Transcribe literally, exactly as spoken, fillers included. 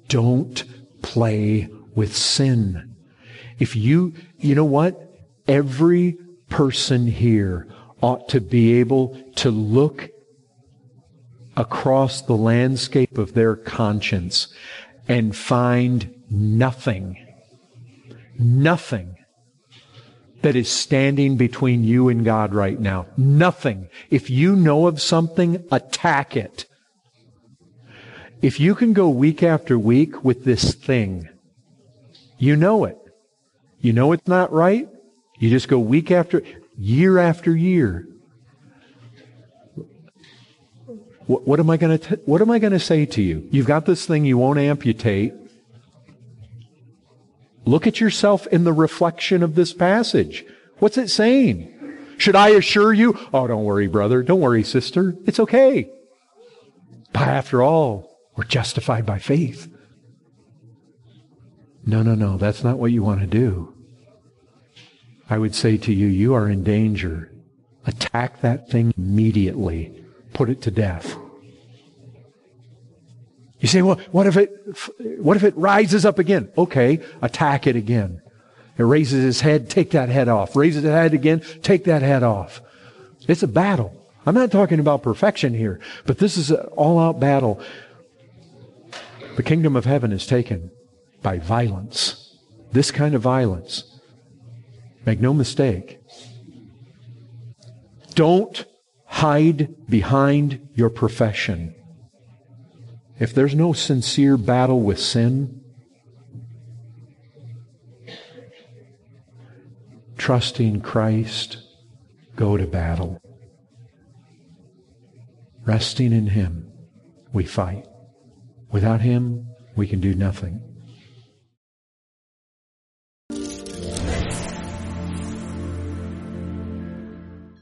Don't play with sin. If you, you know what? Every person here ought to be able to look across the landscape of their conscience and find nothing, nothing that is standing between you and God right now. Nothing. If you know of something, attack it. If you can go week after week with this thing, you know it. You know it's not right. You just go week after, year after year. What, what am I going to, what am I going to say to you? You've got this thing you won't amputate. Look at yourself in the reflection of this passage. What's it saying? Should I assure you? Oh, don't worry, brother. Don't worry, sister. It's okay. But after all, we're justified by faith. No, no, no. That's not what you want to do. I would say to you, you are in danger. Attack that thing immediately. Put it to death. You say, well, what if it, what if it rises up again? Okay, attack it again. It raises its head, take that head off. Raises its head again, take that head off. It's a battle. I'm not talking about perfection here, but this is an all-out battle. The kingdom of heaven is taken by violence. This kind of violence. Make no mistake. Don't hide behind your profession. If there's no sincere battle with sin, trusting Christ, go to battle. Resting in Him, we fight. Without Him, we can do nothing.